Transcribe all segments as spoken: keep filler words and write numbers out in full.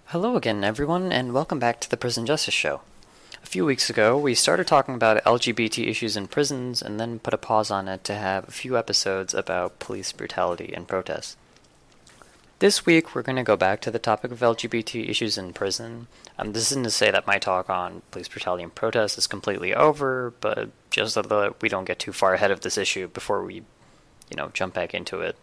Hello again, everyone, and welcome back to the Prison Justice Show. A few weeks ago, we started talking about L G B T issues in prisons and then put a pause on it to have a few episodes about police brutality and protests. This week, we're going to go back to the topic of L G B T issues in prison. Um, this isn't to say that my talk on police brutality and protests is completely over, but just so that we don't get too far ahead of this issue before we, you know, jump back into it.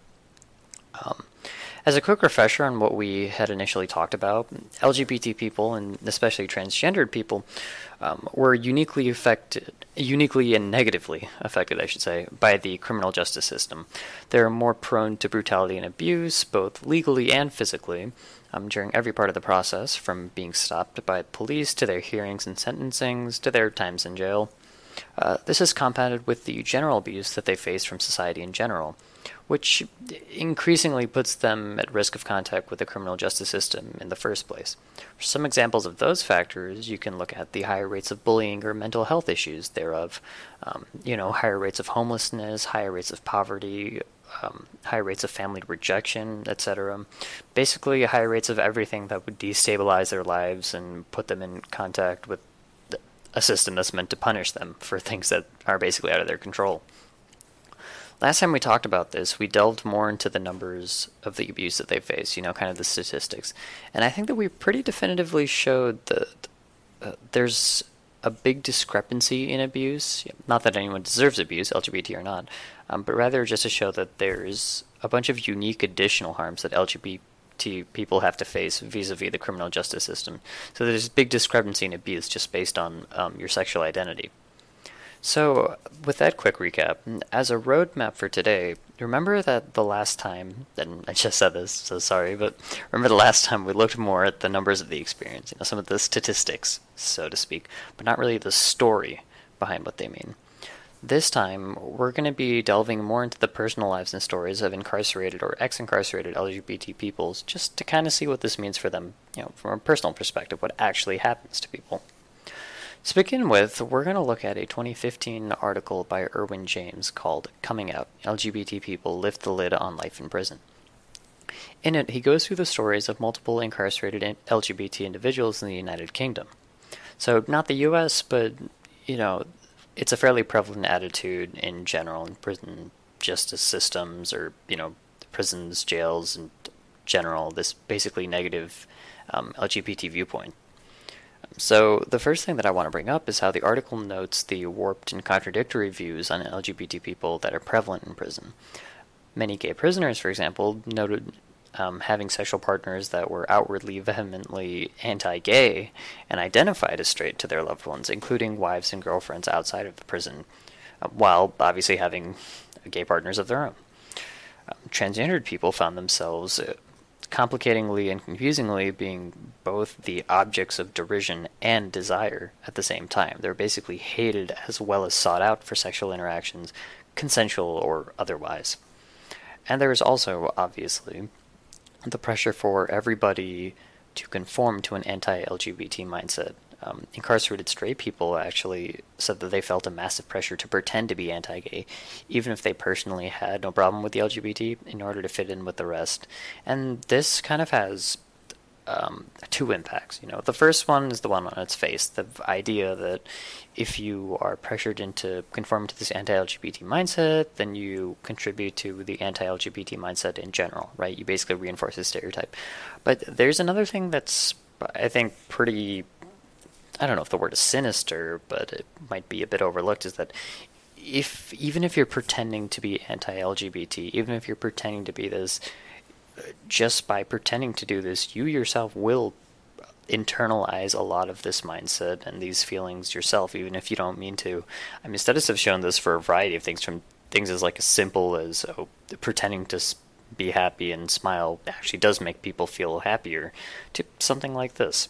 Um, As a quick refresher on what we had initially talked about, L G B T people, and especially transgendered people, um, were uniquely affected, uniquely and negatively affected, I should say, by the criminal justice system. They're more prone to brutality and abuse, both legally and physically, um, during every part of the process, from being stopped by police to their hearings and sentencings to their times in jail. Uh, this is compounded with the general abuse that they face from society in general, which increasingly puts them at risk of contact with the criminal justice system in the first place. For some examples of those factors, you can look at the higher rates of bullying or mental health issues thereof, um, you know, higher rates of homelessness, higher rates of poverty, um, higher rates of family rejection, et cetera. Basically, higher rates of everything that would destabilize their lives and put them in contact with a system that's meant to punish them for things that are basically out of their control. Last time we talked about this, we delved more into the numbers of the abuse that they face, you know, kind of the statistics. And I think that we pretty definitively showed that uh, there's a big discrepancy in abuse. Not that anyone deserves abuse, L G B T or not, um, but rather just to show that there's a bunch of unique additional harms that L G B T people have to face vis-a-vis the criminal justice system. So there's a big discrepancy in abuse just based on um, your sexual identity. So, with that quick recap, as a roadmap for today, remember that the last time, and I just said this, so sorry, but remember the last time we looked more at the numbers of the experience, you know, some of the statistics, so to speak, but not really the story behind what they mean. This time, we're going to be delving more into the personal lives and stories of incarcerated or ex-incarcerated L G B T peoples, just to kind of see what this means for them, you know, from a personal perspective, what actually happens to people. To begin with, we're going to look at a twenty fifteen article by Erwin James called Coming Out, L G B T People Lift the Lid on Life in Prison. In it, he goes through the stories of multiple incarcerated L G B T individuals in the United Kingdom. So, not the U S, but, you know, it's a fairly prevalent attitude in general in prison justice systems or, you know, prisons, jails, in general, this basically negative um, L G B T viewpoint. So, the first thing that I want to bring up is how the article notes the warped and contradictory views on L G B T people that are prevalent in prison. Many gay prisoners, for example, noted um, having sexual partners that were outwardly vehemently anti-gay and identified as straight to their loved ones, including wives and girlfriends outside of the prison, uh, while obviously having gay partners of their own. Um, transgendered people found themselves uh, complicatingly and confusingly being both the objects of derision and desire at the same time. They're basically hated as well as sought out for sexual interactions, consensual or otherwise. And there is also, obviously, the pressure for everybody to conform to an anti-L G B T mindset. Um, incarcerated straight people actually said that they felt a massive pressure to pretend to be anti-gay, even if they personally had no problem with the L G B T, in order to fit in with the rest. And this kind of has um, two impacts. You know, the first one is the one on its face, the idea that if you are pressured into conforming to this anti-L G B T mindset, then you contribute to the anti-L G B T mindset in general, right? You basically reinforce a stereotype. But there's another thing that's, I think, pretty, I don't know if the word is sinister, but it might be a bit overlooked, is that if even if you're pretending to be anti-L G B T, even if you're pretending to be this, just by pretending to do this, you yourself will internalize a lot of this mindset and these feelings yourself, even if you don't mean to. I mean, studies have shown this for a variety of things, from things as like as simple as oh, pretending to be happy and smile actually does make people feel happier, to something like this.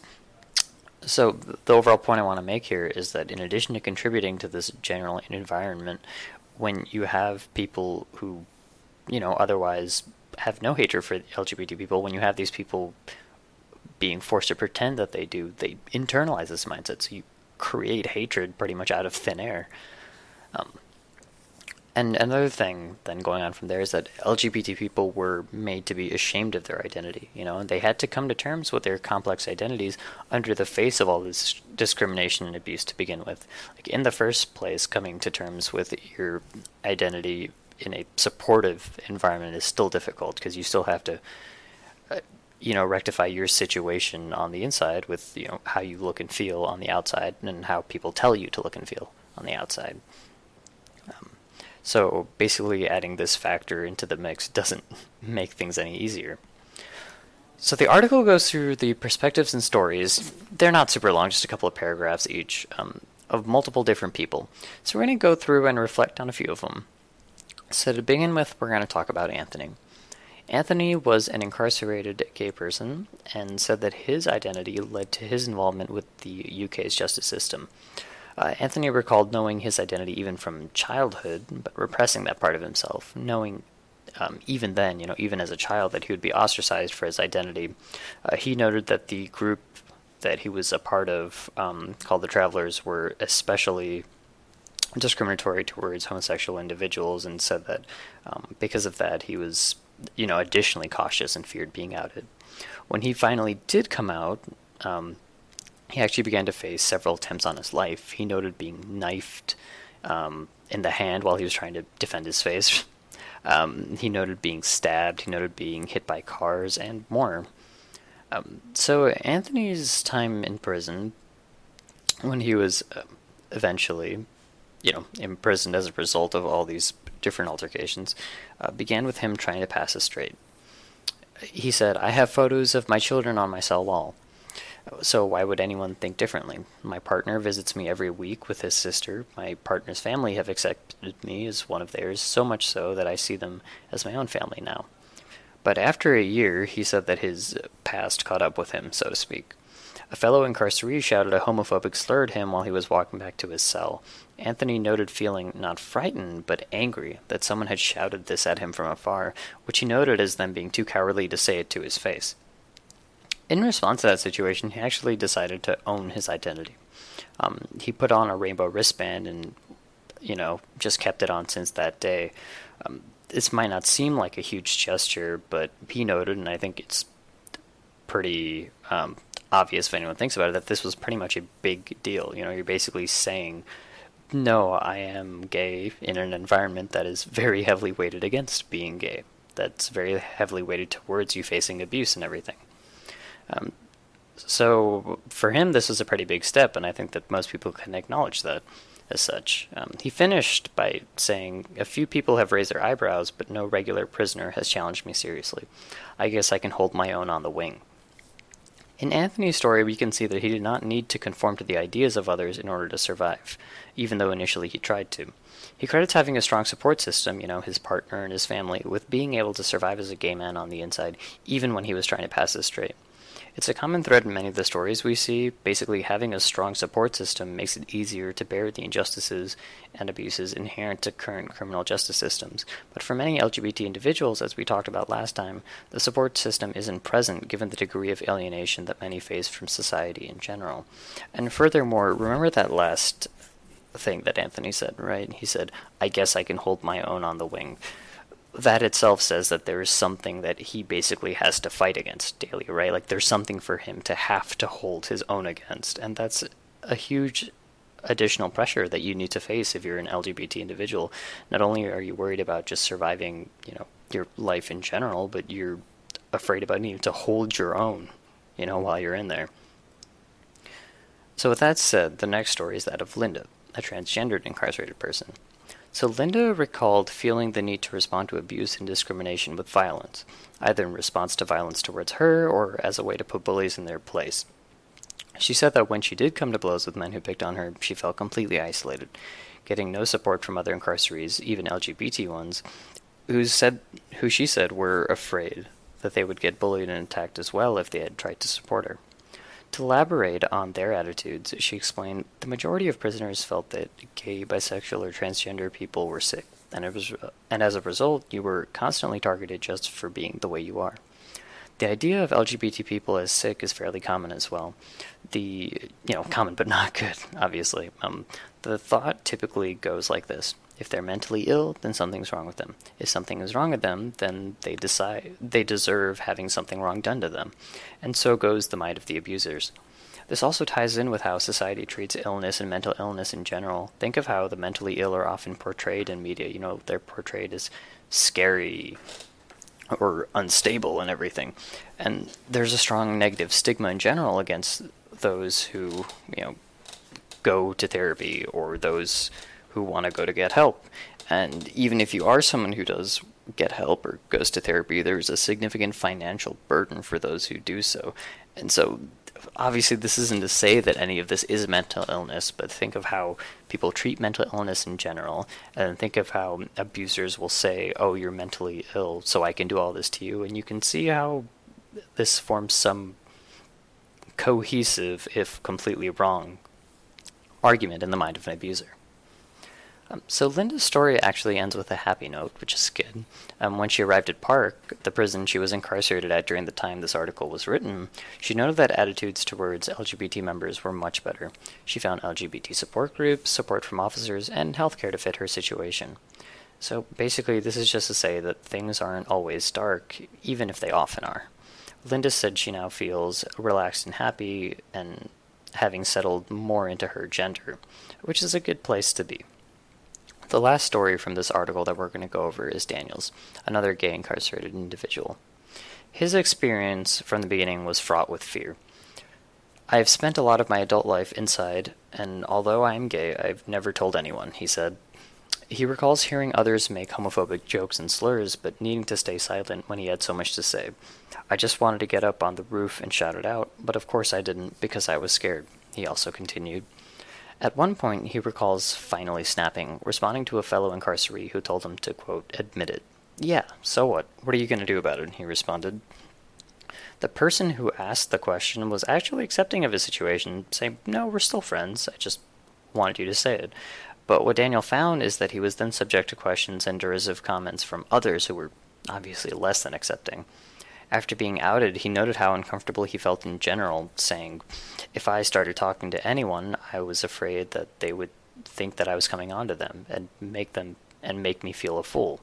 So the overall point I want to make here is that in addition to contributing to this general environment, when you have people who, you know, otherwise have no hatred for L G B T people, when you have these people being forced to pretend that they do, they internalize this mindset. So you create hatred pretty much out of thin air. Um, And another thing then going on from there is that L G B T people were made to be ashamed of their identity. You know, and they had to come to terms with their complex identities under the face of all this discrimination and abuse to begin with. Like in the first place, coming to terms with your identity in a supportive environment is still difficult because you still have to, uh, you know, rectify your situation on the inside with, you know, how you look and feel on the outside and how people tell you to look and feel on the outside. Um, So basically adding this factor into the mix doesn't make things any easier. So the article goes through the perspectives and stories. They're not super long, just a couple of paragraphs each, um, of multiple different people. So we're going to go through and reflect on a few of them. So to begin with, we're going to talk about Anthony. Anthony was an incarcerated gay person and said that his identity led to his involvement with the U K's justice system. Uh, Anthony recalled knowing his identity even from childhood, but repressing that part of himself, knowing um, even then, you know, even as a child, that he would be ostracized for his identity. Uh, he noted that the group that he was a part of, um, called the Travelers, were especially discriminatory towards homosexual individuals, and said that um, because of that, he was, you know, additionally cautious and feared being outed. When he finally did come out, um, he actually began to face several attempts on his life. He noted being knifed um, in the hand while he was trying to defend his face. Um, he noted being stabbed. He noted being hit by cars and more. Um, so Anthony's time in prison, when he was uh, eventually, you know, imprisoned as a result of all these different altercations, uh, began with him trying to pass us straight. He said, "I have photos of my children on my cell wall. So why would anyone think differently? My partner visits me every week with his sister. My partner's family have accepted me as one of theirs, so much so that I see them as my own family now." But after a year, he said that his past caught up with him, so to speak. A fellow incarceree shouted a homophobic slur at him while he was walking back to his cell. Anthony noted feeling not frightened, but angry that someone had shouted this at him from afar, which he noted as them being too cowardly to say it to his face. In response to that situation, he actually decided to own his identity. Um, he put on a rainbow wristband and, you know, just kept it on since that day. Um, this might not seem like a huge gesture, but he noted, and I think it's pretty um, obvious if anyone thinks about it, that this was pretty much a big deal. You know, you're basically saying, no, I am gay in an environment that is very heavily weighted against being gay. That's very heavily weighted towards you facing abuse and everything. Um, so for him, this was a pretty big step, and I think that most people can acknowledge that as such. Um, he finished by saying, "A few people have raised their eyebrows, but no regular prisoner has challenged me seriously. I guess I can hold my own on the wing." In Anthony's story, we can see that he did not need to conform to the ideas of others in order to survive, even though initially he tried to. He credits having a strong support system, you know, his partner and his family, with being able to survive as a gay man on the inside, even when he was trying to pass this straight. It's a common thread in many of the stories we see. Basically, having a strong support system makes it easier to bear the injustices and abuses inherent to current criminal justice systems. But for many L G B T individuals, as we talked about last time, the support system isn't present given the degree of alienation that many face from society in general. And furthermore, remember that last thing that Anthony said, right? He said, "I guess I can hold my own on the wing." That itself says that there is something that he basically has to fight against daily, right? Like there's something for him to have to hold his own against, and that's a huge additional pressure that you need to face if you're an L G B T individual. Not only are you worried about just surviving, you know, your life in general, but you're afraid about needing to hold your own, you know, while you're in there. So with that said, the next story is that of Linda, a transgendered incarcerated person. So Linda recalled feeling the need to respond to abuse and discrimination with violence, either in response to violence towards her or as a way to put bullies in their place. She said that when she did come to blows with men who picked on her, she felt completely isolated, getting no support from other incarcerees, even L G B T ones, who said, who she said were afraid that they would get bullied and attacked as well if they had tried to support her. To elaborate on their attitudes, she explained, the majority of prisoners felt that gay, bisexual, or transgender people were sick, and, it was, and as a result, you were constantly targeted just for being the way you are. The idea of L G B T people as sick is fairly common as well. The, you know, common but not good, obviously. Um, the thought typically goes like this. If they're mentally ill, then something's wrong with them. If something is wrong with them, then they decide they deserve having something wrong done to them. And so goes the mind of the abusers. This also ties in with how society treats illness and mental illness in general. Think of how the mentally ill are often portrayed in media. You know, they're portrayed as scary or unstable and everything. And there's a strong negative stigma in general against those who, you know, go to therapy or those who want to go to get help. And even if you are someone who does get help or goes to therapy, there's a significant financial burden for those who do so. And so obviously this isn't to say that any of this is mental illness, but think of how people treat mental illness in general, and think of how abusers will say, oh, you're mentally ill, so I can do all this to you. And you can see how this forms some cohesive, if completely wrong, argument in the mind of an abuser. Um, so Linda's story actually ends with a happy note, which is good. Um, when she arrived at Park, the prison she was incarcerated at during the time this article was written, she noted that attitudes towards L G B T members were much better. She found L G B T support groups, support from officers, and healthcare to fit her situation. So basically, this is just to say that things aren't always dark, even if they often are. Linda said she now feels relaxed and happy, and having settled more into her gender, which is a good place to be. The last story from this article that we're going to go over is Daniel's, another gay incarcerated individual. His experience from the beginning was fraught with fear. I have spent a lot of my adult life inside, and although I am gay, I've never told anyone, he said. He recalls hearing others make homophobic jokes and slurs, but needing to stay silent when he had so much to say. I just wanted to get up on the roof and shout it out, but of course I didn't, because I was scared, he also continued. At one point, he recalls finally snapping, responding to a fellow incarceree who told him to, quote, admit it. Yeah, so what? What are you going to do about it? He responded. The person who asked the question was actually accepting of his situation, saying, no, we're still friends, I just wanted you to say it. But what Daniel found is that he was then subject to questions and derisive comments from others who were obviously less than accepting. After being outed, he noted how uncomfortable he felt in general, saying, if I started talking to anyone, I was afraid that they would think that I was coming on to them and make them and make me feel a fool.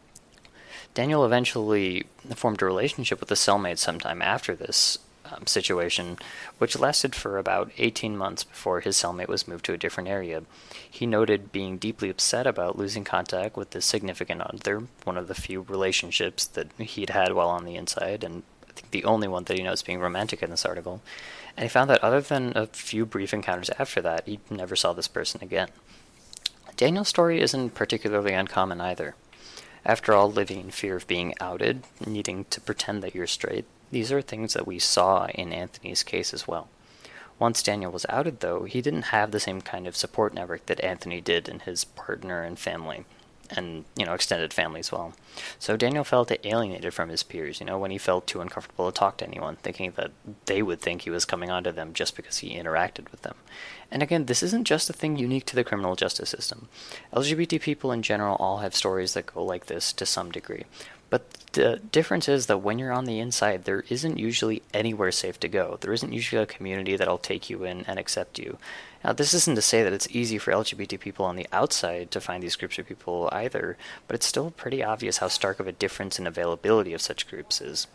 Daniel eventually formed a relationship with a cellmate sometime after this um, situation, which lasted for about eighteen months before his cellmate was moved to a different area. He noted being deeply upset about losing contact with this significant other, one of the few relationships that he'd had while on the inside, and I think the only one that he notes being romantic in this article. And he found that other than a few brief encounters after that, he never saw this person again. Daniel's story isn't particularly uncommon either. After all, living in fear of being outed, needing to pretend that you're straight, these are things that we saw in Anthony's case as well. Once Daniel was outed, though, he didn't have the same kind of support network that Anthony did in his partner and family, and, you know, extended family as well. So Daniel felt alienated from his peers, you know, when he felt too uncomfortable to talk to anyone, thinking that they would think he was coming onto them just because he interacted with them. And again, this isn't just a thing unique to the criminal justice system. L G B T people in general all have stories that go like this to some degree. But the difference is that when you're on the inside, there isn't usually anywhere safe to go. There isn't usually a community that'll take you in and accept you. Now, this isn't to say that it's easy for L G B T people on the outside to find these groups of people either, but it's still pretty obvious how stark of a difference in availability of such groups is.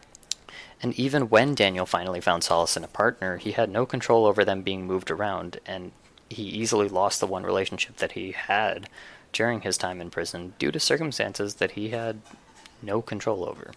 And even when Daniel finally found solace in a partner, he had no control over them being moved around, and he easily lost the one relationship that he had during his time in prison due to circumstances that he had no control over.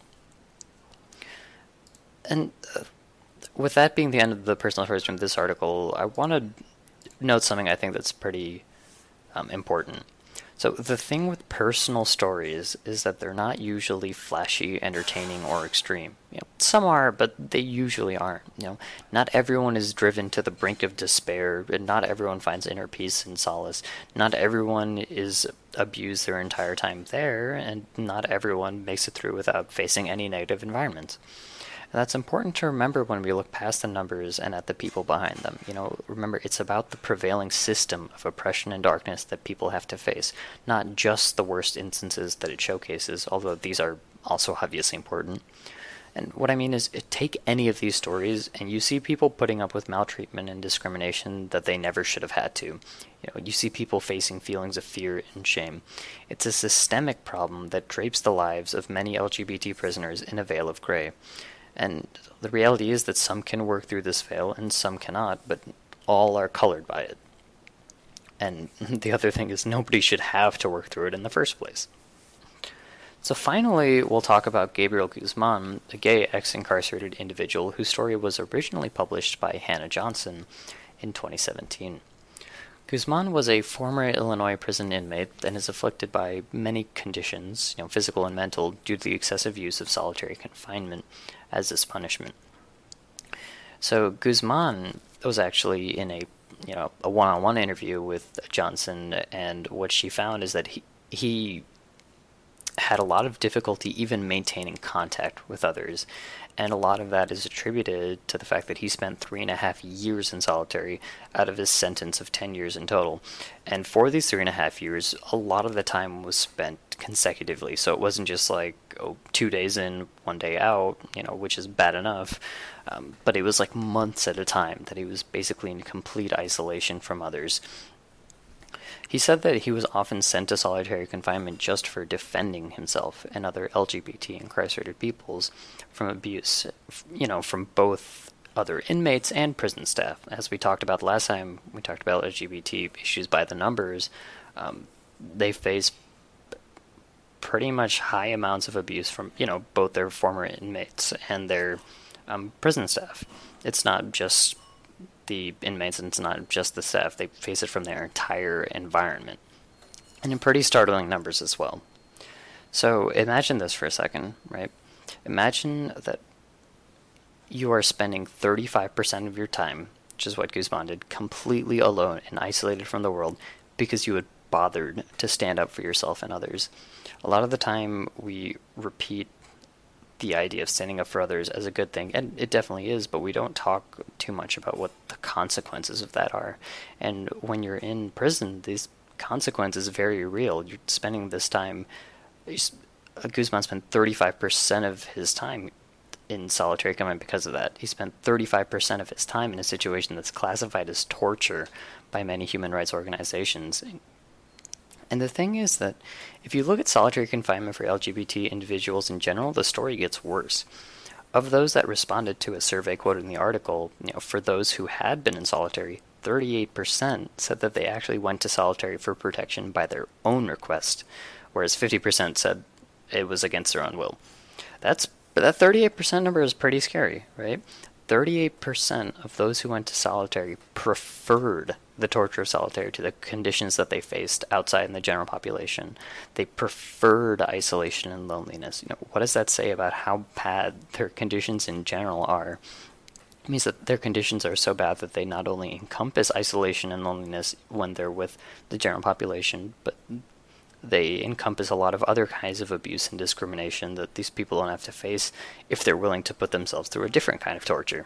And uh, with that being the end of the personal stories from this article, I want to note something I think that's pretty um, important. So the thing with personal stories is that they're not usually flashy, entertaining, or extreme. You know, some are, but they usually aren't. You know, not everyone is driven to the brink of despair, and not everyone finds inner peace and solace. Not everyone is abused their entire time there, and not everyone makes it through without facing any negative environments. And that's important to remember when we look past the numbers and at the people behind them. You know, remember, it's about the prevailing system of oppression and darkness that people have to face, not just the worst instances that it showcases, although these are also obviously important. And what I mean is, take any of these stories, and you see people putting up with maltreatment and discrimination that they never should have had to. You know, you see people facing feelings of fear and shame. It's a systemic problem that drapes the lives of many L G B T prisoners in a veil of gray. And the reality is that some can work through this veil and some cannot, but all are colored by it. And the other thing is, nobody should have to work through it in the first place. So finally, we'll talk about Gabriel Guzman, a gay ex-incarcerated individual whose story was originally published by Hannah Johnson in twenty seventeen. Guzman was a former Illinois prison inmate and is afflicted by many conditions, you know, physical and mental, due to the excessive use of solitary confinement as his punishment. So Guzman was actually in a, you know, a one-on-one interview with Johnson, and what she found is that he he had a lot of difficulty even maintaining contact with others, and a lot of that is attributed to the fact that he spent three and a half years in solitary out of his sentence of ten years in total. And for these three and a half years, a lot of the time was spent consecutively, so it wasn't just like, oh, two days in, one day out, you know, which is bad enough, um, but it was like months at a time that he was basically in complete isolation from others. He said that he was often sent to solitary confinement just for defending himself and other L G B T incarcerated peoples from abuse, you know, from both other inmates and prison staff. As we talked about last time, we talked about L G B T issues by the numbers. Um, they face pretty much high amounts of abuse from, you know, both their former inmates and their um, prison staff. It's not just the inmates, and it's not just the staff. They face it from their entire environment, and in pretty startling numbers as well. So imagine this for a second, right? Imagine that you are spending thirty-five percent of your time, which is what Guzman did, completely alone and isolated from the world because you had bothered to stand up for yourself and others. A lot of the time we repeat the idea of standing up for others as a good thing, and it definitely is, but we don't talk too much about what the consequences of that are. And when you're in prison, these consequences are very real. You're spending this time, Guzman spent thirty-five percent of his time in solitary confinement because of that. He spent thirty-five percent of his time in a situation that's classified as torture by many human rights organizations. And the thing is that if you look at solitary confinement for L G B T individuals in general, the story gets worse. Of those that responded to a survey quoted in the article, you know, for those who had been in solitary, thirty-eight percent said that they actually went to solitary for protection by their own request, whereas fifty percent said it was against their own will. That's but that thirty-eight percent number is pretty scary, right? thirty-eight percent of those who went to solitary preferred the torture of solitary to the conditions that they faced outside in the general population. They preferred isolation and loneliness. You know, what does that say about how bad their conditions in general are? It means that their conditions are so bad that they not only encompass isolation and loneliness when they're with the general population, but they encompass a lot of other kinds of abuse and discrimination that these people don't have to face if they're willing to put themselves through a different kind of torture.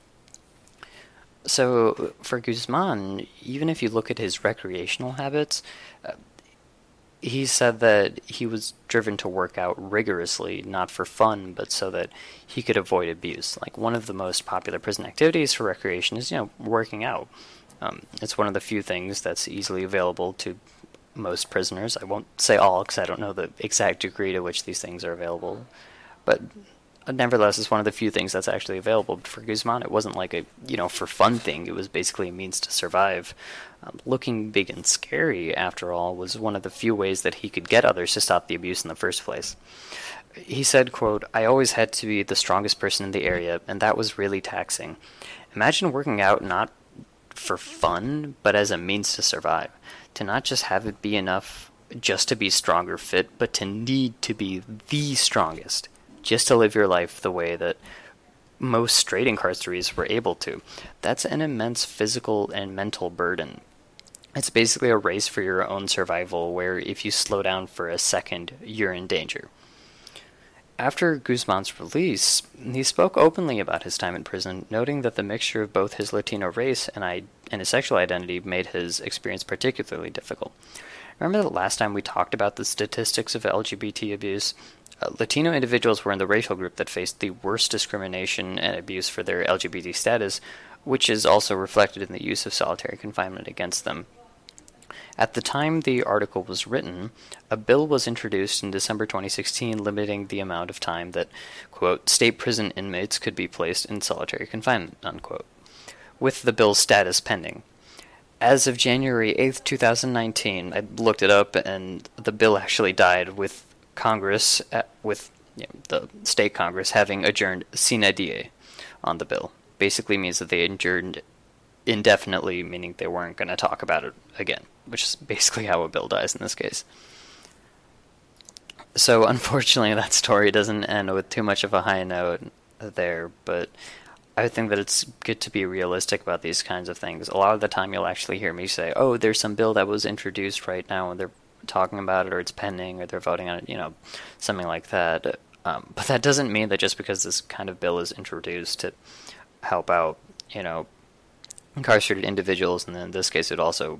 So for Guzman, even if you look at his recreational habits, uh, he said that he was driven to work out rigorously, not for fun, but so that he could avoid abuse. Like, one of the most popular prison activities for recreation is, you know, working out. Um, it's one of the few things that's easily available to most prisoners. I won't say all, because I don't know the exact degree to which these things are available, but nevertheless, it's one of the few things that's actually available. But for Guzman, it wasn't like a, you know, for fun thing. It was basically a means to survive. Um, looking big and scary, after all, was one of the few ways that he could get others to stop the abuse in the first place. He said, quote, "I always had to be the strongest person in the area, and that was really taxing. Imagine working out not for fun, but as a means to survive. To not just have it be enough just to be strong or fit, but to need to be the strongest, just to live your life the way that most straight incarcerees were able to. That's an immense physical and mental burden. It's basically a race for your own survival, where if you slow down for a second, you're in danger." After Guzman's release, he spoke openly about his time in prison, noting that the mixture of both his Latino race and, I- and his sexual identity made his experience particularly difficult. Remember the last time we talked about the statistics of L G B T abuse? Uh, Latino individuals were in the racial group that faced the worst discrimination and abuse for their L G B T status, which is also reflected in the use of solitary confinement against them. At the time the article was written, a bill was introduced in December twenty sixteen limiting the amount of time that, quote, state prison inmates could be placed in solitary confinement, unquote, with the bill's status pending. As of January eighth, twenty nineteen, I looked it up, and the bill actually died with Congress, uh, with you know, the state Congress having adjourned sine die on the bill. Basically means that they adjourned indefinitely, meaning they weren't going to talk about it again, which is basically how a bill dies in this case. So unfortunately that story doesn't end with too much of a high note there, but I think that it's good to be realistic about these kinds of things. A lot of the time you'll actually hear me say, oh, there's some bill that was introduced right now and they're talking about it, or it's pending, or they're voting on it, you know, something like that. Um, but that doesn't mean that just because this kind of bill is introduced to help out, you know, incarcerated individuals, and then in this case it also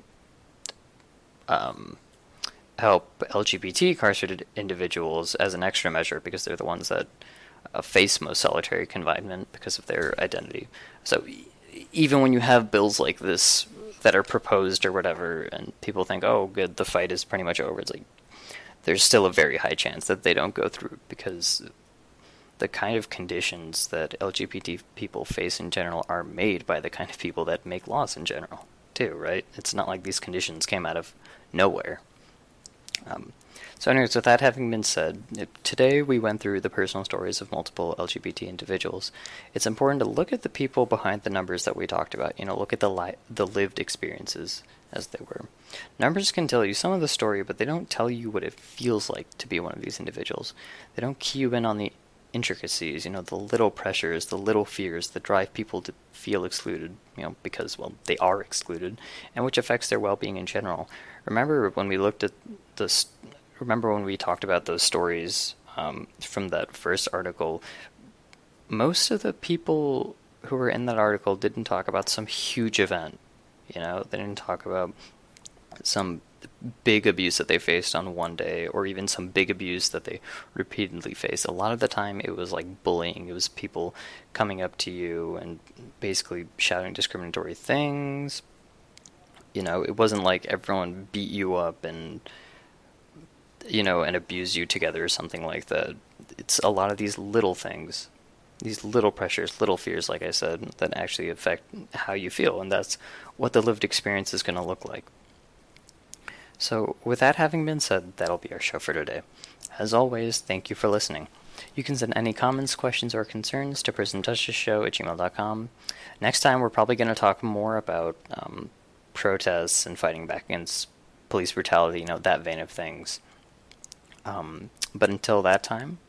um, help L G B T incarcerated individuals as an extra measure, because they're the ones that uh, face most solitary confinement because of their identity. So e- even when you have bills like this that are proposed or whatever, and people think, oh, good, the fight is pretty much over, it's like, there's still a very high chance that they don't go through, because the kind of conditions that L G B T people face in general are made by the kind of people that make laws in general, too, right? It's not like these conditions came out of nowhere. Um, so anyways, with that having been said, today we went through the personal stories of multiple L G B T individuals. It's important to look at the people behind the numbers that we talked about, you know, look at the li- the lived experiences as they were. Numbers can tell you some of the story, but they don't tell you what it feels like to be one of these individuals. They don't key you in on the intricacies, you know, the little pressures, the little fears that drive people to feel excluded, you know, because, well, they are excluded, and which affects their well-being in general. Remember when we looked at this, remember when we talked about those stories um, from that first article, most of the people who were in that article didn't talk about some huge event, you know, they didn't talk about some big abuse that they faced on one day, or even some big abuse that they repeatedly faced. A lot of the time it was like bullying. It was people coming up to you and basically shouting discriminatory things. You know, it wasn't like everyone beat you up and, you know, and abused you together or something like that. It's a lot of these little things, these little pressures, little fears, like I said, that actually affect how you feel, and that's what the lived experience is going to look like. So, with that having been said, that'll be our show for today. As always, thank you for listening. You can send any comments, questions, or concerns to prison justice show at gmail dot com. Next time, we're probably going to talk more about um, protests and fighting back against police brutality, you know, that vein of things. Um, but until that time,